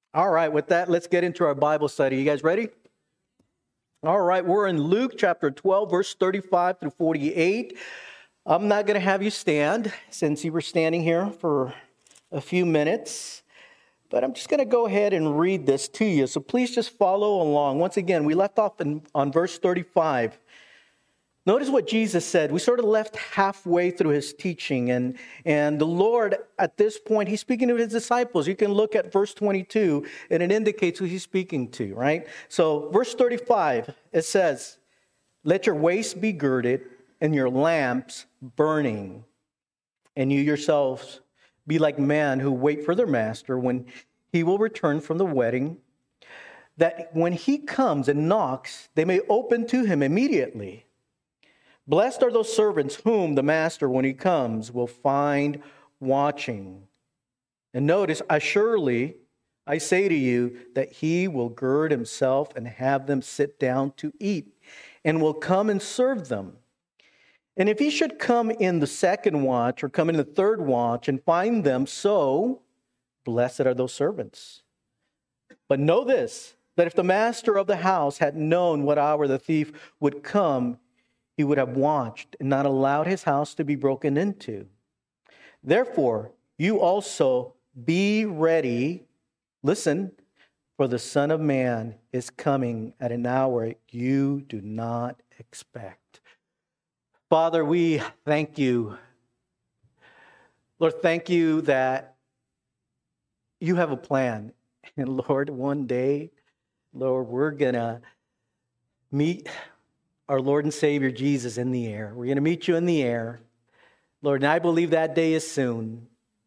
All right, with that, let's get into our Bible study. You guys ready? All right, we're in Luke chapter 12, verse 35 through 48. I'm not going to have you stand since you were standing here for a few minutes, but I'm just going to go ahead and read this to you. So please just follow along. Once again, we left off on verse 35. Notice what Jesus said. We sort of left halfway through his teaching, and the Lord, at this point, he's speaking to his disciples. You can look at verse 22, and it indicates who he's speaking to, right? So verse 35, it says, "Let your waist be girded and your lamps burning, and you yourselves be like men who wait for their master when he will return from the wedding, that when he comes and knocks, they may open to him immediately. Blessed are those servants whom the master, when he comes, will find watching. And notice, I say to you that he will gird himself and have them sit down to eat, and will come and serve them. And if he should come in the second watch or come in the third watch and find them so, blessed are those servants. But know this, that if the master of the house had known what hour the thief would come, he would have watched and not allowed his house to be broken into. Therefore, you also be ready. Listen, for the Son of Man is coming at an hour you do not expect." Father, we thank you. Lord, thank you that you have a plan. And Lord, one day, Lord, we're going to meet our Lord and Savior Jesus in the air. We're going to meet you in the air. Lord, and I believe that day is soon.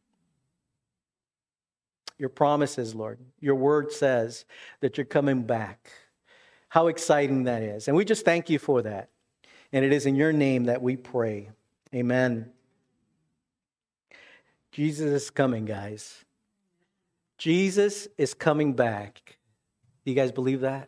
Your promises, Lord, your word says that you're coming back. How exciting that is. And we just thank you for that. And it is in your name that we pray. Amen. Jesus is coming, guys. Jesus is coming back. Do you guys believe that?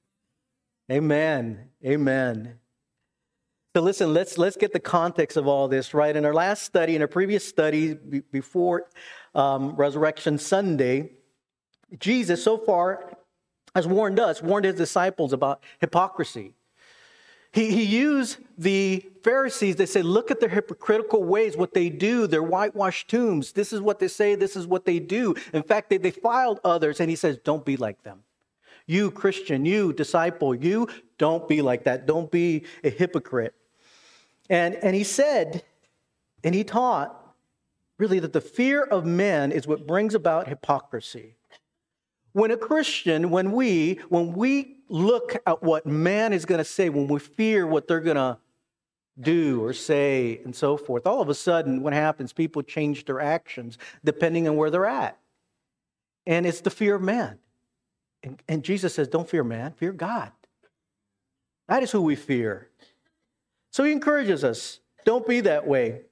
Amen. Amen. So listen, let's get the context of all this, right? In our last study, in our previous study before Resurrection Sunday, Jesus so far has warned his disciples about hypocrisy. He used the Pharisees. They say, look at their hypocritical ways, what they do, their whitewashed tombs. This is what they say, this is what they do. In fact, they defiled others, and he says, don't be like them. You Christian, you disciple, you don't be like that. Don't be a hypocrite. And he said, and he taught, really, that the fear of men is what brings about hypocrisy. When a Christian, when we look at what man is going to say, when we fear what they're going to do or say and so forth, all of a sudden, what happens? People change their actions depending on where they're at. And it's the fear of man. And Jesus says, don't fear man, fear God. That is who we fear. So he encourages us, don't be that way.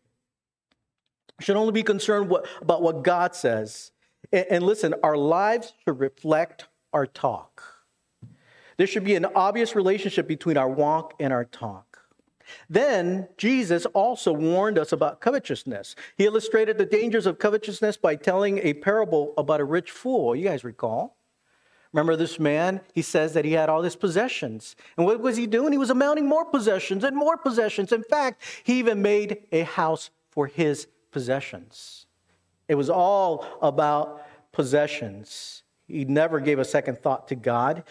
We should only be concerned about what God says. And listen, our lives should reflect our talk. There should be an obvious relationship between our walk and our talk. Then Jesus also warned us about covetousness. He illustrated the dangers of covetousness by telling a parable about a rich fool. You guys recall? Remember this man? He says that he had all his possessions. And what was he doing? He was amounting more possessions and more possessions. In fact, he even made a house for his possessions. It was all about possessions. He never gave a second thought to God.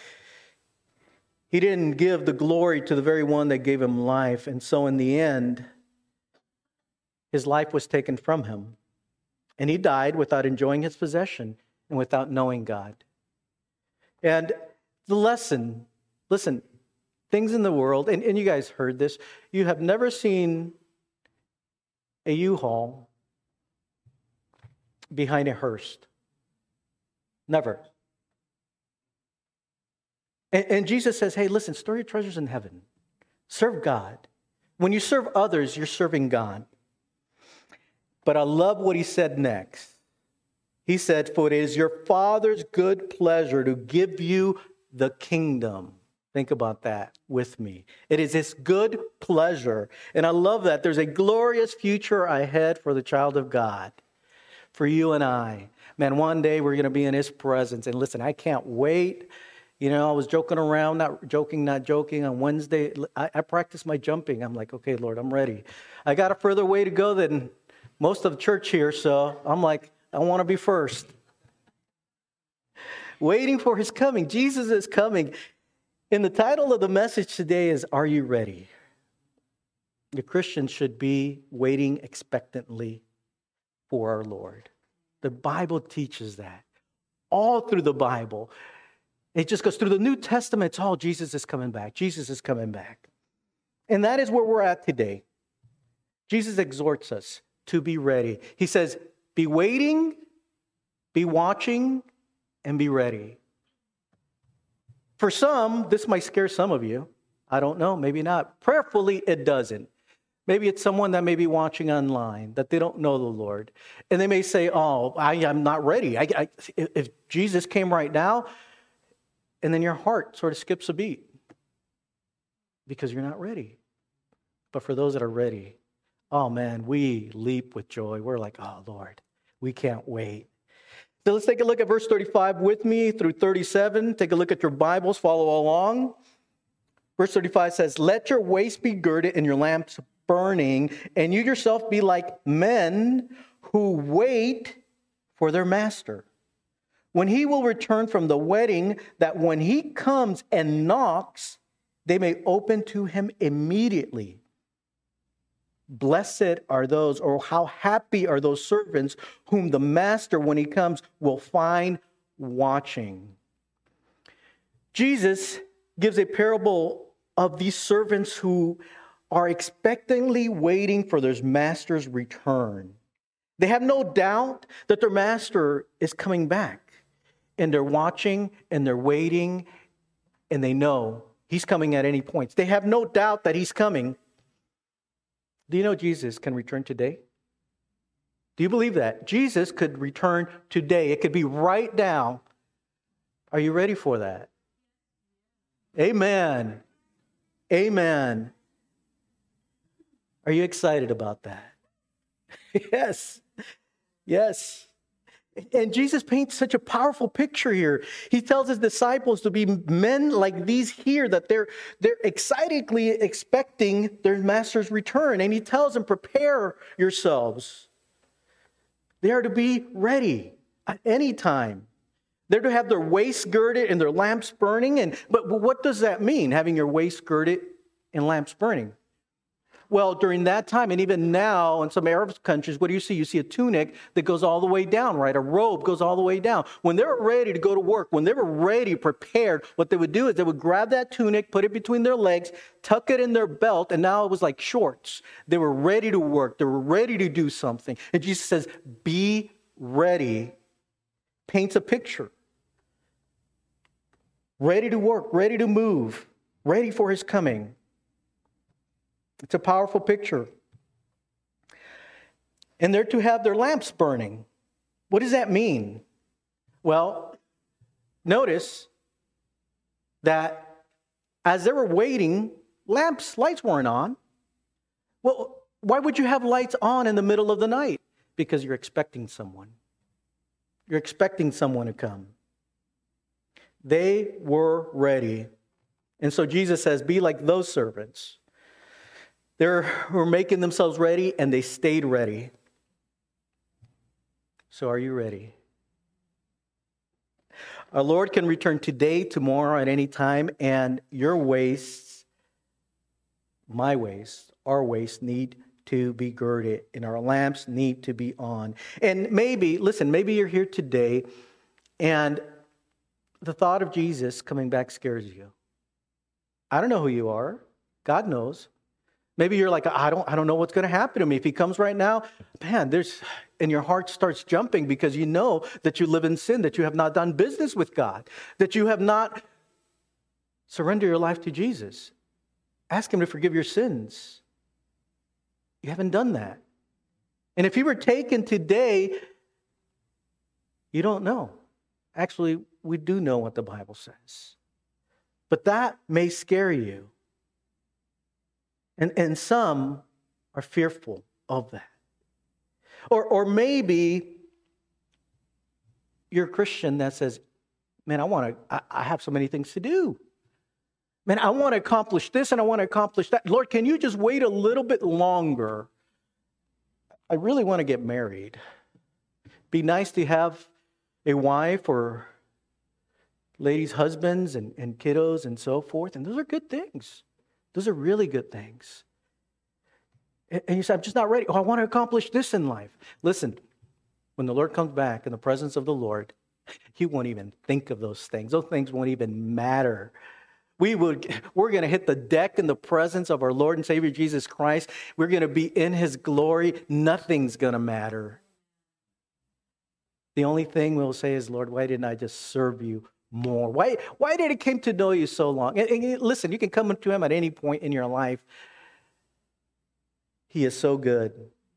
He didn't give the glory to the very one that gave him life. And so in the end, his life was taken from him. And he died without enjoying his possession and without knowing God. And the lesson, listen, things in the world, and you guys heard this, you have never seen a U-Haul behind a hearse. Never. And Jesus says, hey, listen, store your treasures in heaven. Serve God. When you serve others, you're serving God. But I love what he said next. He said, for it is your Father's good pleasure to give you the kingdom. Think about that with me. It is his good pleasure. And I love that. There's a glorious future ahead for the child of God, for you and I. Man, one day we're going to be in his presence. And listen, I can't wait. I was joking around, not joking. On Wednesday, I practiced my jumping. I'm like, okay, Lord, I'm ready. I got a further way to go than most of the church here, so I'm like, I want to be first. Waiting for his coming. Jesus is coming. And the title of the message today is, Are You Ready? The Christian should be waiting expectantly for our Lord. The Bible teaches that. All through the Bible. It just goes through the New Testament. It's all Jesus is coming back. Jesus is coming back. And that is where we're at today. Jesus exhorts us to be ready. He says, be waiting, be watching, and be ready. For some, this might scare some of you. I don't know, maybe not. Prayerfully, it doesn't. Maybe it's someone that may be watching online, that they don't know the Lord. And they may say, I'm not ready. If Jesus came right now, and then your heart sort of skips a beat because you're not ready. But for those that are ready, oh man, we leap with joy. We're like, oh Lord, we can't wait. So let's take a look at verse 35 with me through 37. Take a look at your Bibles, follow along. Verse 35 says, let your waist be girded and your lamps burning, and you yourself be like men who wait for their master, when he will return from the wedding, that when he comes and knocks, they may open to him immediately. Blessed are those, or how happy are those servants whom the master, when he comes, will find watching. Jesus gives a parable of these servants who are expectantly waiting for their master's return. They have no doubt that their master is coming back. And they're watching and they're waiting and they know he's coming at any point. They have no doubt that he's coming. Do you know Jesus can return today? Do you believe that? Jesus could return today. It could be right now. Are you ready for that? Amen. Amen. Are you excited about that? Yes. Yes. And Jesus paints such a powerful picture here. He tells his disciples to be men like these here, that they're excitedly expecting their master's return. And he tells them, prepare yourselves. They are to be ready at any time. They're to have their waists girded and their lamps burning. But what does that mean, having your waist girded and lamps burning? Well, during that time, and even now in some Arab countries, what do you see? You see a tunic that goes all the way down, right? A robe goes all the way down. When they were ready to go to work, when they were ready, prepared, what they would do is they would grab that tunic, put it between their legs, tuck it in their belt, and now it was like shorts. They were ready to work. They were ready to do something. And Jesus says, be ready. Paints a picture. Ready to work, ready to move, ready for his coming. It's a powerful picture. And they're to have their lamps burning. What does that mean? Well, notice that as they were waiting, lights weren't on. Well, why would you have lights on in the middle of the night? Because you're expecting someone. You're expecting someone to come. They were ready. And so Jesus says, be like those servants. They were making themselves ready, and they stayed ready. So are you ready? Our Lord can return today, tomorrow, at any time, and your wastes, my waist, our waist need to be girded, and our lamps need to be on. And maybe you're here today, and the thought of Jesus coming back scares you. I don't know who you are. God knows. Maybe you're like, I don't know what's going to happen to me. If he comes right now, man, and your heart starts jumping because you know that you live in sin, that you have not done business with God, that you have not surrendered your life to Jesus. Ask him to forgive your sins. You haven't done that. And if he were taken today, you don't know. Actually, we do know what the Bible says. But that may scare you. And some are fearful of that. Or maybe you're a Christian that says, man, I have so many things to do. Man, I want to accomplish this and I want to accomplish that. Lord, can you just wait a little bit longer? I really want to get married. Be nice to have a wife or ladies' husbands and kiddos and so forth. And those are good things. Those are really good things. And you say, I'm just not ready. Oh, I want to accomplish this in life. Listen, when the Lord comes back in the presence of the Lord, He won't even think of those things. Those things won't even matter. We're going to hit the deck in the presence of our Lord and Savior Jesus Christ. We're going to be in His glory. Nothing's going to matter. The only thing we'll say is, Lord, why didn't I just serve you more? Why did it come to know you so long? And listen, you can come to Him at any point in your life. He is so good.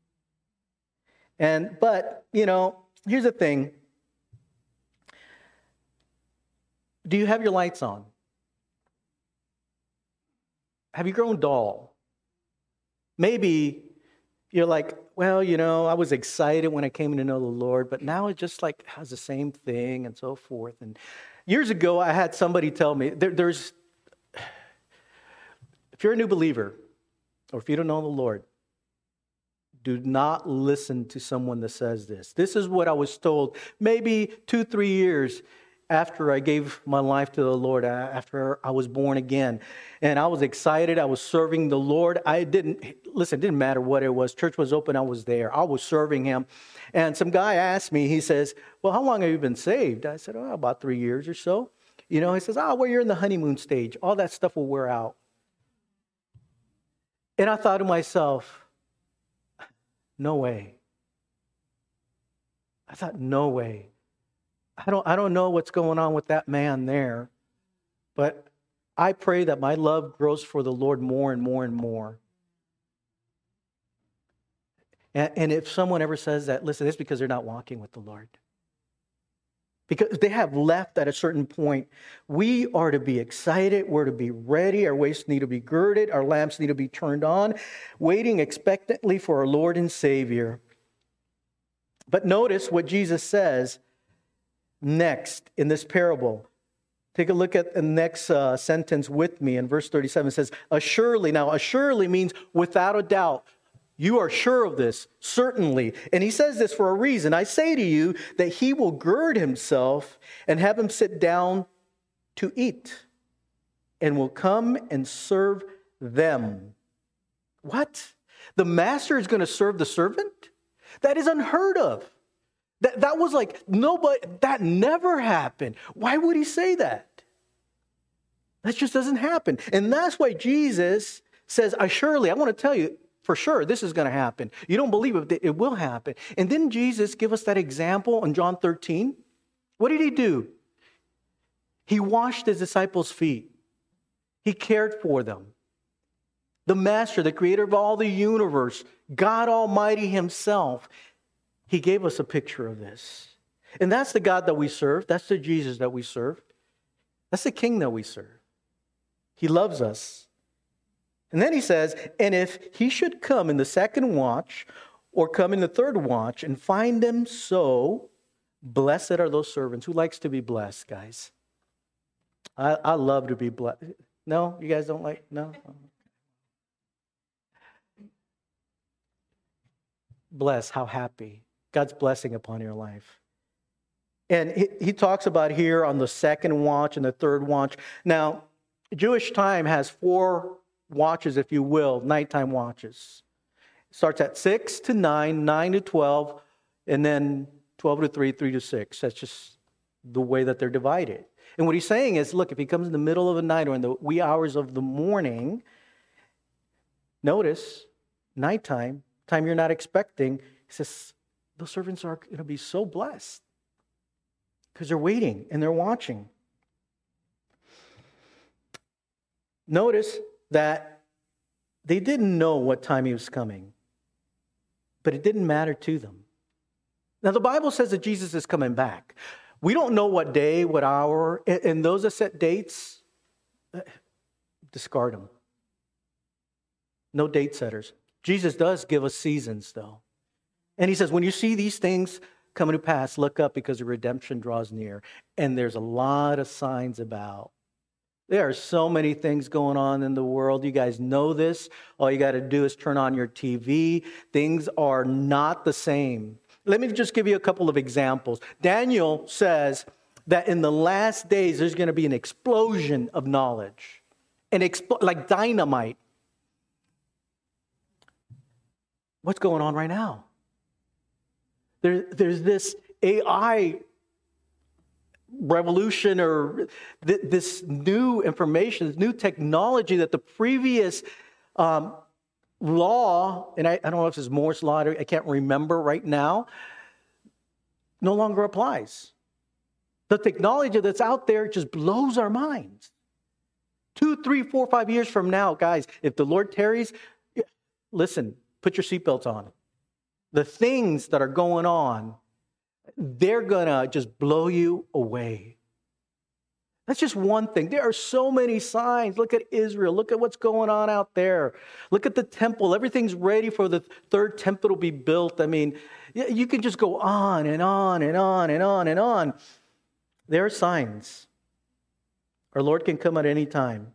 But, here's the thing. Do you have your lights on? Have you grown dull? Maybe you're like, well, I was excited when I came to know the Lord, but now it just has the same thing and so forth. And years ago, I had somebody tell me, if you're a new believer, or if you don't know the Lord, do not listen to someone that says this. This is what I was told maybe 2-3 years after I gave my life to the Lord, after I was born again. And I was excited. I was serving the Lord. It didn't matter what it was. Church was open. I was there. I was serving Him. And some guy asked me, he says, well, how long have you been saved? I said, about 3 years or so. He says, well, you're in the honeymoon stage. All that stuff will wear out. And I thought to myself, no way. I thought, no way. I don't know what's going on with that man there, but I pray that my love grows for the Lord more and more and more. And if someone ever says that, listen, it's because they're not walking with the Lord. Because they have left at a certain point. We are to be excited. We're to be ready. Our waists need to be girded. Our lamps need to be turned on, waiting expectantly for our Lord and Savior. But notice what Jesus says next in this parable. Take a look at the next sentence with me in verse 37. It says, assuredly. Now, assuredly means without a doubt. You are sure of this, certainly. And He says this for a reason. I say to you that He will gird Himself and have him sit down to eat and will come and serve them. What? The master is going to serve the servant? That is unheard of. That was nobody, that never happened. Why would He say that? That just doesn't happen. And that's why Jesus says, assuredly, I want to tell you, for sure, this is going to happen. You don't believe it, it will happen. And didn't Jesus give us that example in John 13? What did He do? He washed His disciples' feet. He cared for them. The Master, the Creator of all the universe, God Almighty Himself, He gave us a picture of this. And that's the God that we serve. That's the Jesus that we serve. That's the King that we serve. He loves us. And then He says, and if He should come in the second watch or come in the third watch and find them so, blessed are those servants. Who likes to be blessed, guys? I love to be blessed. No? You guys don't like? No? Bless, how happy. God's blessing upon your life. And he talks about here on the second watch and the third watch. Now, Jewish time has 4 watches, if you will, nighttime watches. It starts at 6 to 9, 9 to 12, and then 12 to 3, 3 to 6. That's just the way that they're divided. And what he's saying is, look, if he comes in the middle of the night or in the wee hours of the morning, notice, nighttime, time you're not expecting, he says, those servants are going to be so blessed because they're waiting and they're watching. Notice that they didn't know what time He was coming, but it didn't matter to them. Now, the Bible says that Jesus is coming back. We don't know what day, what hour, and those that set dates, discard them. No date setters. Jesus does give us seasons, though. And He says, when you see these things coming to pass. Look up because the redemption draws near. And there's a lot of signs about. There are so many things going on in the world. You guys know this. All you got to do is turn on your TV. Things are not the same. Let me just give you a couple of examples. Daniel says that in the last days, there's going to be an explosion of knowledge. Like dynamite. What's going on right now? There's this AI revolution or this new information, this new technology that the previous law, and I don't know if it's Moore's law, I can't remember right now, no longer applies. The technology that's out there just blows our minds. 2, 3, 4, 5 years from now, guys, if the Lord tarries, listen, put your seatbelts on. The things that are going on, they're going to just blow you away. That's just one thing. There are so many signs. Look at Israel. Look at what's going on out there. Look at the temple. Everything's ready for the third temple to be built. I mean, you can just go on and on and on and on and on. There are signs. Our Lord can come at any time.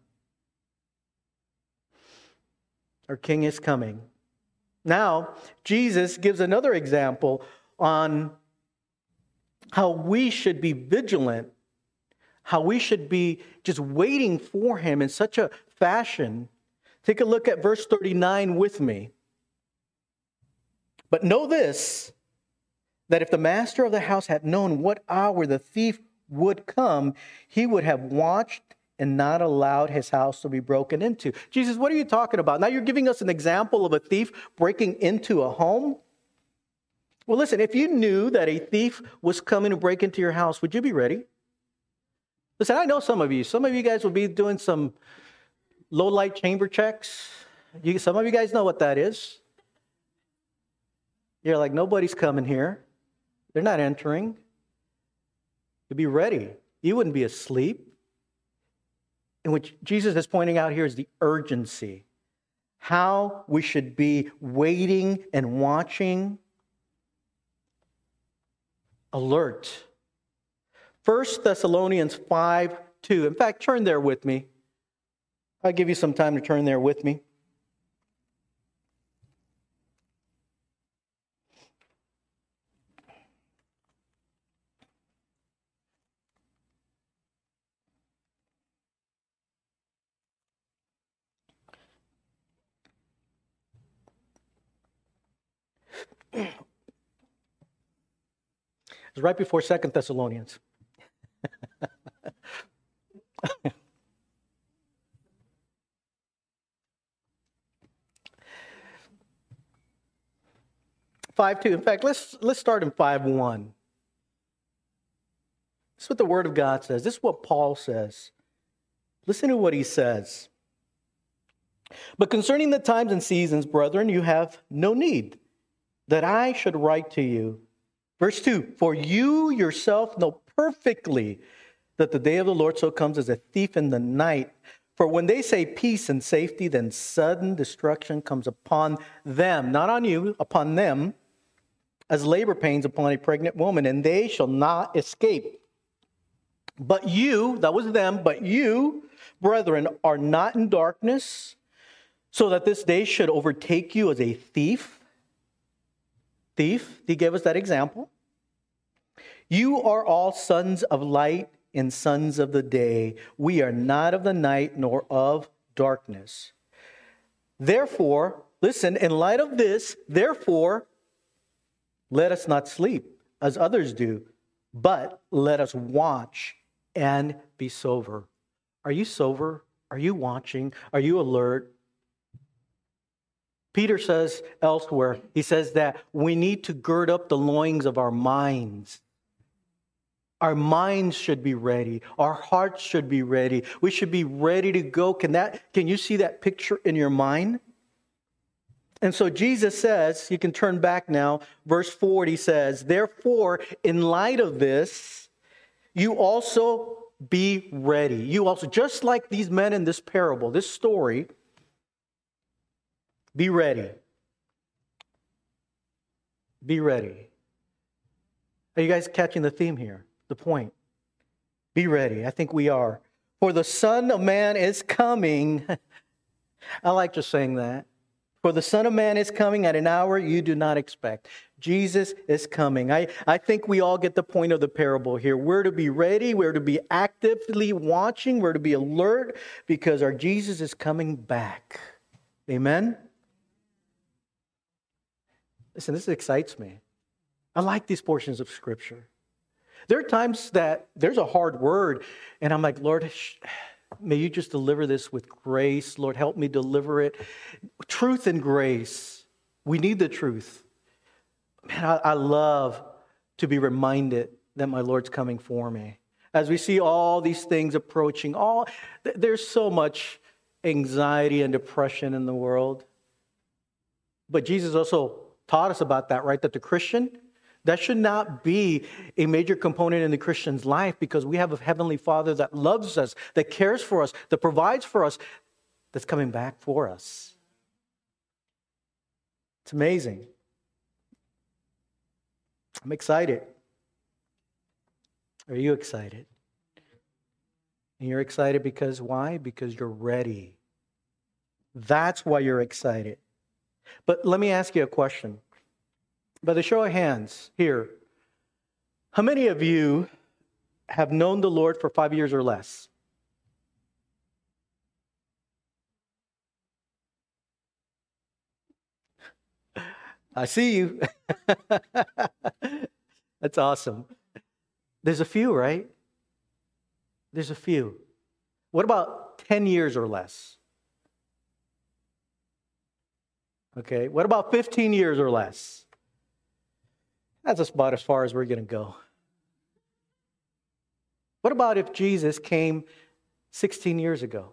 Our King is coming. Now, Jesus gives another example on how we should be vigilant, how we should be just waiting for him in such a fashion. Take a look at verse 39 with me. But know this, that if the master of the house had known what hour the thief would come, he would have watched and not allowed his house to be broken into. Jesus, what are you talking about? Now you're giving us an example of a thief breaking into a home? Well, listen, if you knew that a thief was coming to break into your house, would you be ready? Listen, I know some of you guys will be doing some low-light chamber checks. Some of you guys know what that is. You're like, nobody's coming here. They're not entering. You'd be ready. You wouldn't be asleep. And what Jesus is pointing out here is the urgency. How we should be waiting and watching. Alert. 1 Thessalonians 5:2. In fact, turn there with me. I'll give you some time to turn there with me. It's right before 2 Thessalonians. 5:2. In fact, let's start in 5:1. This is what the Word of God says. This is what Paul says. Listen to what he says. But concerning the times and seasons, brethren, you have no need that I should write to you. Verse 2, for you yourself know perfectly that the day of the Lord so comes as a thief in the night. For when they say peace and safety, then sudden destruction comes upon them, not on you, upon them, as labor pains upon a pregnant woman, and they shall not escape. But you, that was them, but you, brethren, are not in darkness, so that this day should overtake you as a thief. He gave us that example. You are all sons of light and sons of the day. We are not of the night nor of darkness. Therefore, listen, in light of this, therefore, let us not sleep as others do, but let us watch and be sober. Are you sober? Are you watching? Are you alert? Peter says elsewhere, he says that we need to gird up the loins of our minds. Our minds should be ready. Our hearts should be ready. We should be ready to go. Can you see that picture in your mind? And so Jesus says, you can turn back now, verse 40 says, therefore, in light of this, you also be ready. You also, just like these men in this parable, this story, be ready. Be ready. Are you guys catching the theme here? The point. Be ready. I think we are. For the Son of Man is coming. I like just saying that. For the Son of Man is coming at an hour you do not expect. Jesus is coming. I think we all get the point of the parable here. We're to be ready. We're to be actively watching. We're to be alert because our Jesus is coming back. Amen? Listen, this excites me. I like these portions of Scripture. There are times that there's a hard word, and I'm like, Lord, may you just deliver this with grace. Lord, help me deliver it. Truth and grace. We need the truth. Man, I love to be reminded that my Lord's coming for me. As we see all these things approaching, there's so much anxiety and depression in the world. But Jesus also taught us about that, right? That the Christian, that should not be a major component in the Christian's life because we have a heavenly Father that loves us, that cares for us, that provides for us, that's coming back for us. It's amazing. I'm excited. Are you excited? And you're excited because why? Because you're ready. That's why you're excited. But let me ask you a question. By the show of hands here, how many of you have known the Lord for 5 years or less? I see you. That's awesome. There's a few, right? There's a few. What about 10 years or less? Okay. What about 15 years or less? That's about as far as we're going to go. What about if Jesus came 16 years ago?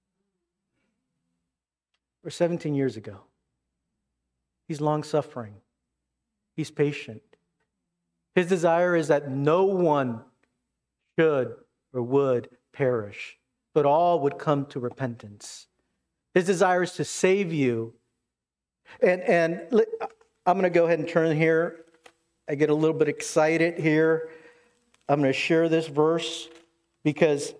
Or 17 years ago? He's long-suffering. He's patient. His desire is that no one should or would perish, but all would come to repentance. His desire is to save you. And I'm going to go ahead and turn here. I get a little bit excited here. I'm going to share this verse because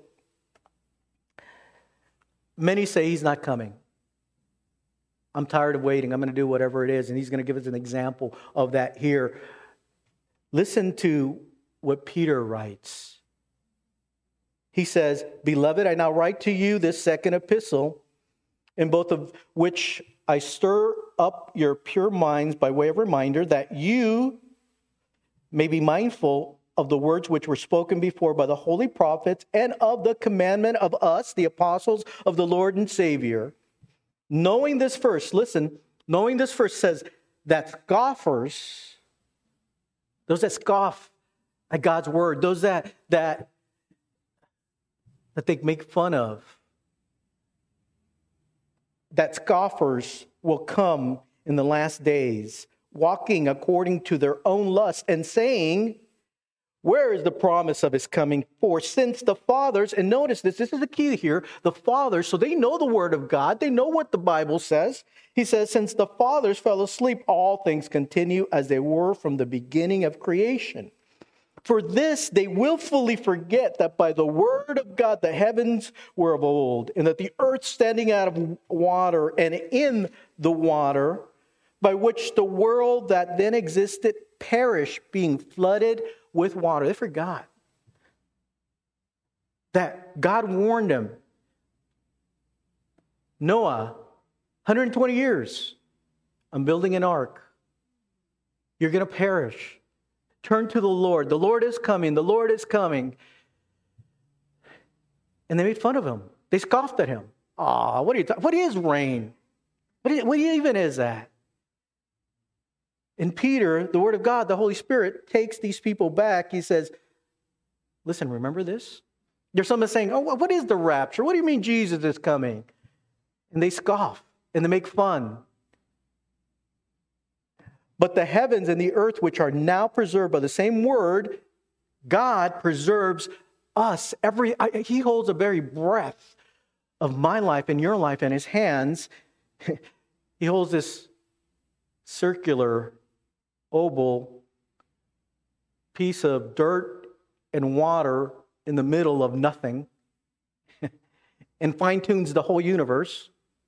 many say he's not coming. I'm tired of waiting. I'm going to do whatever it is. And he's going to give us an example of that here. Listen to what Peter writes. He says, Beloved, I now write to you this second epistle, in both of which I stir up your pure minds by way of reminder that you may be mindful of the words which were spoken before by the holy prophets and of the commandment of us, the apostles of the Lord and Savior. Knowing this first, listen, knowing this first says that scoffers, those that scoff at God's word, those that they make fun of, that scoffers will come in the last days, walking according to their own lust and saying, where is the promise of his coming? For since the fathers, and notice this is the key here, the fathers, so they know the word of God, they know what the Bible says. He says, since the fathers fell asleep, all things continue as they were from the beginning of creation. For this they willfully forget that by the word of God the heavens were of old, and that the earth standing out of water and in the water, by which the world that then existed perished, being flooded with water. They forgot that God warned them. Noah, 120 years, I'm building an ark. You're going to perish. Turn to the Lord. The Lord is coming. The Lord is coming. And they made fun of him. They scoffed at him. What is rain? What even is that? And Peter, the Word of God, the Holy Spirit, takes these people back. He says, listen, remember this? There's someone saying, what is the rapture? What do you mean Jesus is coming? And they scoff and they make fun. But the heavens and the earth, which are now preserved by the same word, God preserves us. He holds a very breath of my life and your life in his hands. He holds this circular, oval piece of dirt and water in the middle of nothing and fine-tunes the whole universe.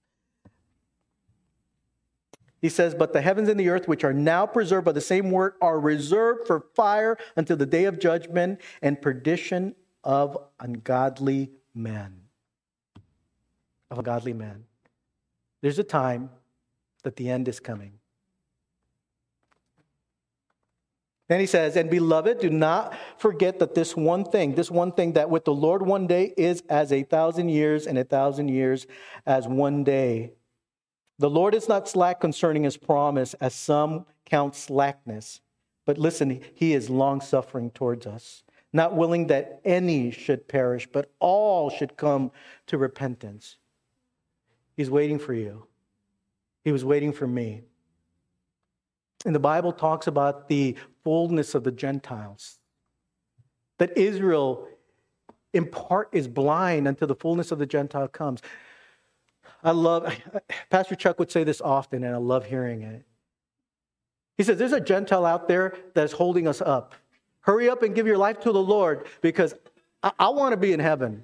He says, but the heavens and the earth, which are now preserved by the same word, are reserved for fire until the day of judgment and perdition of ungodly men. Of ungodly men. There's a time that the end is coming. Then he says, and beloved, do not forget that this one thing that with the Lord one day is as 1,000 years, and 1,000 years as one day. The Lord is not slack concerning his promise, as some count slackness. But listen, he is long-suffering towards us, not willing that any should perish, but all should come to repentance. He's waiting for you. He was waiting for me. And the Bible talks about the fullness of the Gentiles. That Israel, in part, is blind until the fullness of the Gentile comes. Pastor Chuck would say this often, and I love hearing it. He says, there's a Gentile out there that's holding us up. Hurry up and give your life to the Lord, because I want to be in heaven.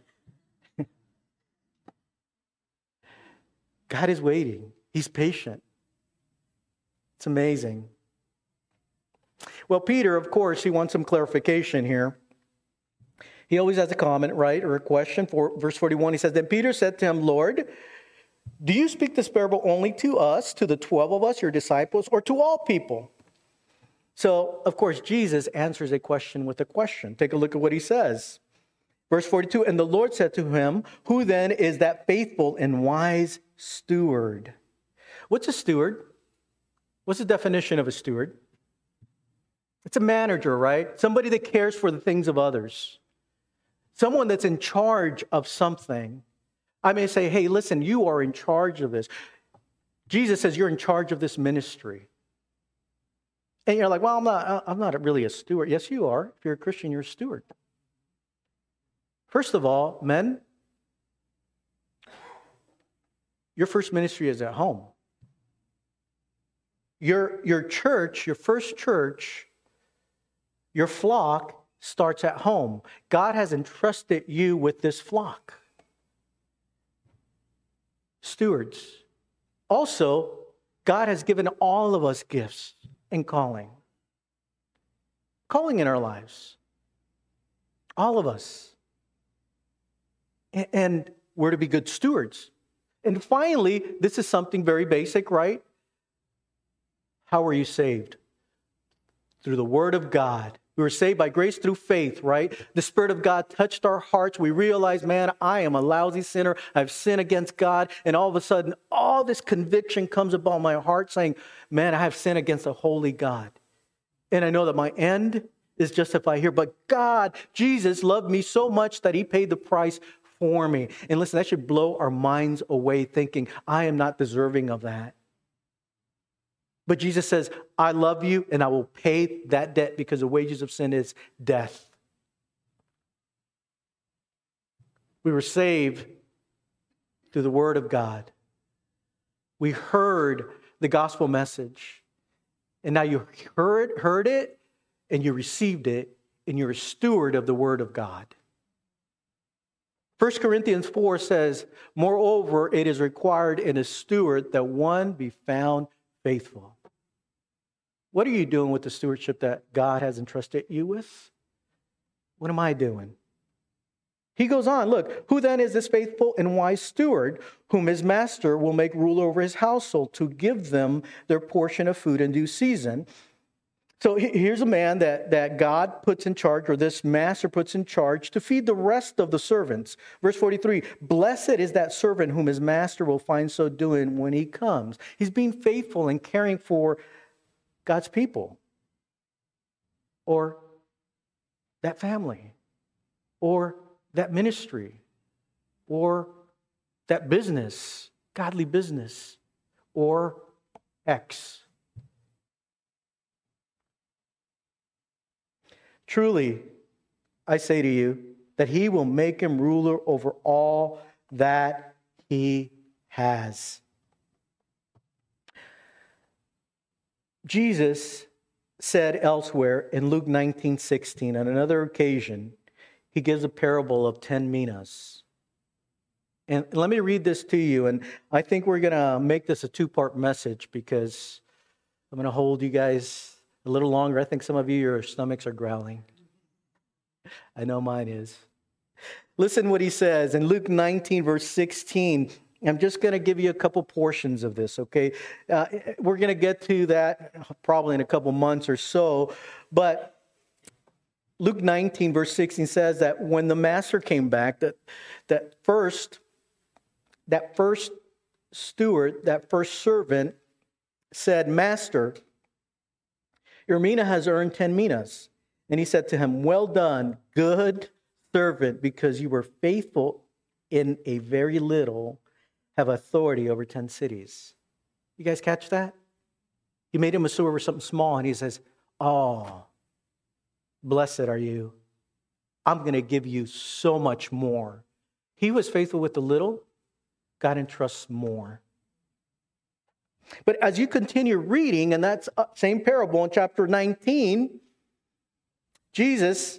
God is waiting. He's patient. It's amazing. Well, Peter, of course, he wants some clarification here. He always has a comment, right, or a question. For verse 41, he says, then Peter said to him, Lord, do you speak this parable only to us, to the 12 of us, your disciples, or to all people? So, of course, Jesus answers a question with a question. Take a look at what he says. Verse 42, and the Lord said to him, who then is that faithful and wise steward? What's a steward? What's the definition of a steward? It's a manager, right? Somebody that cares for the things of others. Someone that's in charge of something. I may say, hey, listen, you are in charge of this. Jesus says you're in charge of this ministry. And you're like, well, I'm not really a steward. Yes, you are. If you're a Christian, you're a steward. First of all, men, your first ministry is at home. Your church, your first church, your flock starts at home. God has entrusted you with this flock. Stewards. Also, God has given all of us gifts and calling. Calling in our lives. All of us. And we're to be good stewards. And finally, this is something very basic, right? How are you saved? Through the Word of God. We were saved by grace through faith, right? The Spirit of God touched our hearts. We realized, man, I am a lousy sinner. I've sinned against God. And all of a sudden, all this conviction comes upon my heart saying, man, I have sinned against a holy God. And I know that my end is justified here. But God, Jesus, loved me so much that he paid the price for me. And listen, that should blow our minds away thinking, I am not deserving of that. But Jesus says, I love you and I will pay that debt because the wages of sin is death. We were saved through the Word of God. We heard the gospel message. And now you heard it and you received it and you're a steward of the Word of God. 1 Corinthians 4 says, moreover, it is required in a steward that one be found faithful. What are you doing with the stewardship that God has entrusted you with? What am I doing? He goes on, look, who then is this faithful and wise steward whom his master will make ruler over his household to give them their portion of food in due season? So here's a man that God puts in charge, or this master puts in charge to feed the rest of the servants. Verse 43, blessed is that servant whom his master will find so doing when he comes. He's being faithful and caring for God's people, or that family, or that ministry, or that business, godly business, or X. Truly, I say to you that he will make him ruler over all that he has. Jesus said elsewhere in Luke 19:16, on another occasion, he gives a parable of 10 minas. And let me read this to you, and I think we're going to make this a two-part message because I'm going to hold you guys a little longer. I think some of you, your stomachs are growling. I know mine is. Listen what he says in Luke 19, verse 16. I'm just going to give you a couple portions of this, okay? We're going to get to that probably in a couple months or so. But Luke 19, verse 16 says that when the master came back, that first steward, that first servant said, "Master, your mina has earned 10 minas." And he said to him, "Well done, good servant, because you were faithful in a very little, have authority over 10 cities." You guys catch that? He made him a steward over something small, and he says, "Oh, blessed are you. I'm going to give you so much more." He was faithful with the little. God entrusts more. But as you continue reading, and that's same parable in chapter 19, Jesus,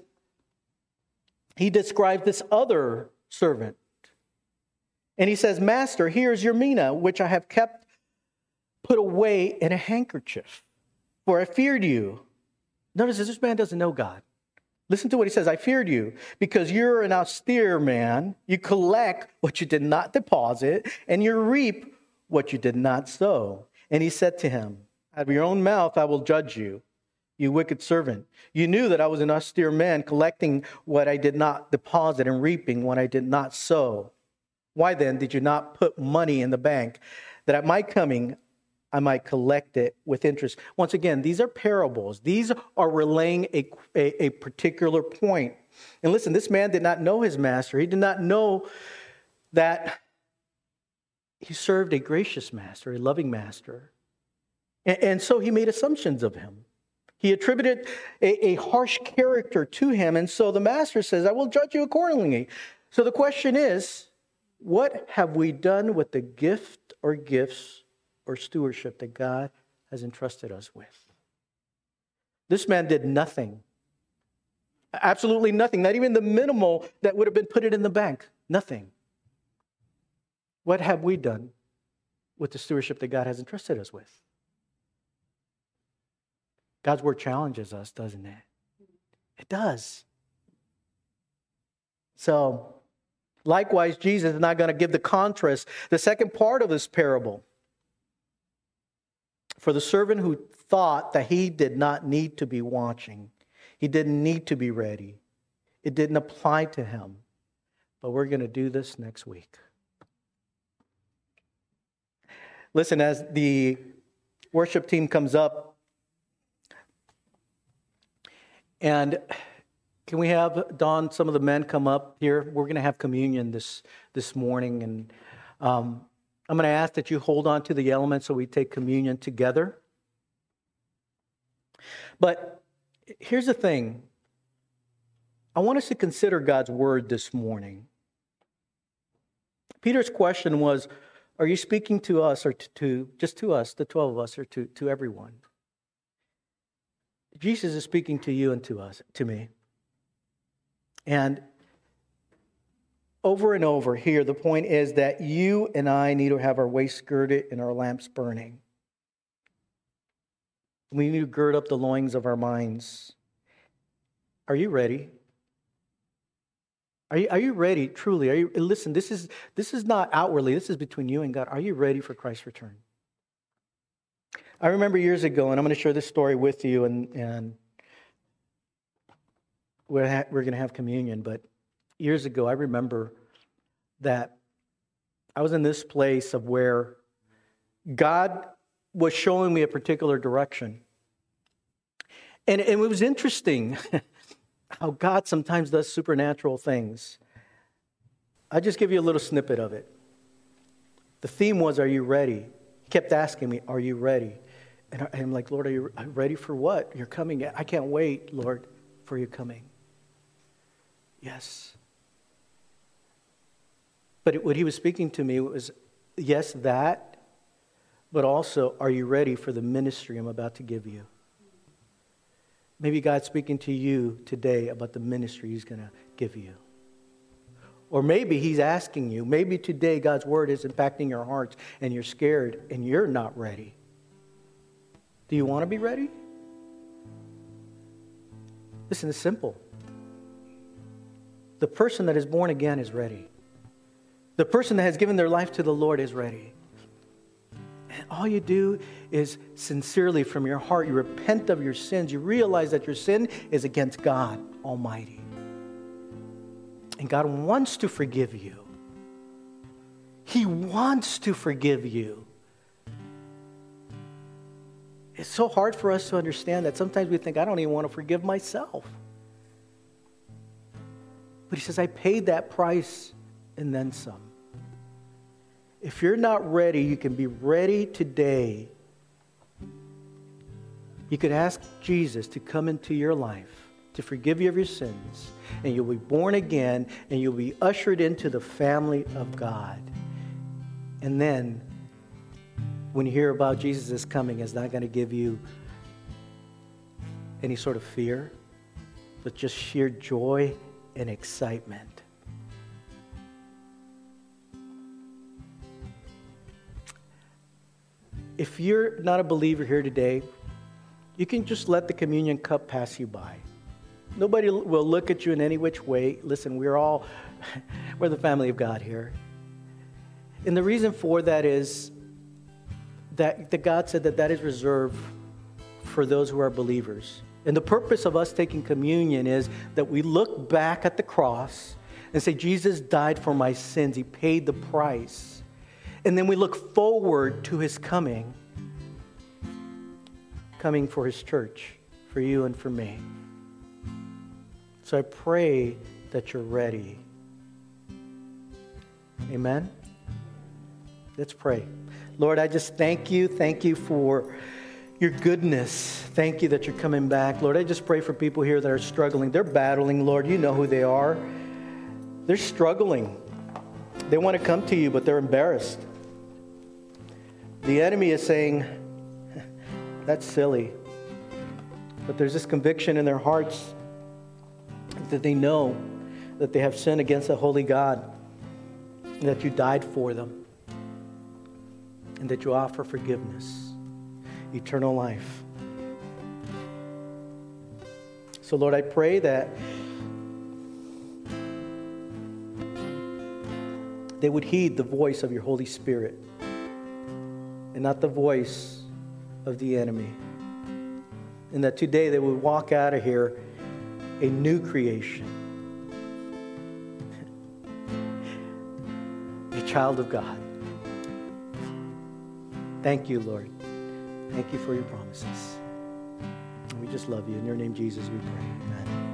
he describes this other servant. And he says, "Master, here's your mina, which I have kept put away in a handkerchief, for I feared you." Notice this man doesn't know God. Listen to what he says. "I feared you because you're an austere man. You collect what you did not deposit, and you reap what you did not sow." And he said to him, "Out of your own mouth I will judge you, you wicked servant. You knew that I was an austere man, collecting what I did not deposit and reaping what I did not sow. Why then did you not put money in the bank, that at my coming I might collect it with interest?" Once again, these are parables. These are relaying a particular point. And listen, this man did not know his master. He did not know that he served a gracious master, a loving master. And so he made assumptions of him. He attributed a harsh character to him. And so the master says, "I will judge you accordingly." So the question is, what have we done with the gift or gifts or stewardship that God has entrusted us with? This man did nothing. Absolutely nothing. Not even the minimal that would have been put it in the bank. Nothing. What have we done with the stewardship that God has entrusted us with? God's word challenges us, doesn't it? It does. So, likewise, Jesus is not going to give the contrast, the second part of this parable. For the servant who thought that he did not need to be watching, he didn't need to be ready, it didn't apply to him. But we're going to do this next week. Listen, as the worship team comes up, and can we have Don, some of the men come up here? We're going to have communion this morning, and I'm going to ask that you hold on to the elements so we take communion together. But here's the thing. I want us to consider God's word this morning. Peter's question was, are you speaking to us or to just to us, the 12 of us, or to everyone? Jesus is speaking to you and to us, to me. And over here, the point is that you and I need to have our waist girded and our lamps burning. We need to gird up the loins of our minds. Are you ready? Are you ready, truly? Listen, this is not outwardly. This is between you and God. Are you ready for Christ's return? I remember years ago, and I'm going to share this story with you, and we're going to have communion, but years ago, I remember that I was in this place of where God was showing me a particular direction. And it was interesting how God sometimes does supernatural things. I'll just give you a little snippet of it. The theme was, are you ready? He kept asking me, are you ready? And I'm like, Lord, are you ready for what? You're coming. I can't wait, Lord, for you coming. Yes. But what he was speaking to me was, yes, that, but also, are you ready for the ministry I'm about to give you? Maybe God's speaking to you today about the ministry He's going to give you. Or maybe He's asking you, maybe today God's word is impacting your hearts and you're scared and you're not ready. Do you want to be ready? Listen, it's simple. The person that is born again is ready. The person that has given their life to the Lord is ready. And all you do is sincerely from your heart, you repent of your sins. You realize that your sin is against God Almighty. And God wants to forgive you. He wants to forgive you. It's so hard for us to understand that. Sometimes we think, I don't even want to forgive myself. But He says, I paid that price and then some. If you're not ready, you can be ready today. You could ask Jesus to come into your life, to forgive you of your sins, and you'll be born again, and you'll be ushered into the family of God. And then, when you hear about Jesus' coming, it's not going to give you any sort of fear, but just sheer joy and excitement. If you're not a believer here today, you can just let the communion cup pass you by. Nobody will look at you in any which way. Listen, we're the family of God here. And the reason for that is that God said that is reserved for those who are believers. And the purpose of us taking communion is that we look back at the cross and say, Jesus died for my sins. He paid the price. And then we look forward to His coming for His church, for you and for me. So I pray that you're ready. Amen? Let's pray. Lord, I just thank you. Thank you for your goodness. Thank you that you're coming back. Lord, I just pray for people here that are struggling. They're battling, Lord. You know who they are. They're struggling. They want to come to you, but they're embarrassed. The enemy is saying, that's silly. But there's this conviction in their hearts that they know that they have sinned against a holy God and that you died for them and that you offer forgiveness, eternal life. So, Lord, I pray that they would heed the voice of your Holy Spirit and not the voice of the enemy. And that today they would walk out of here a new creation, a child of God. Thank you, Lord. Thank you for your promises. And we just love you. In your name, Jesus, we pray. Amen.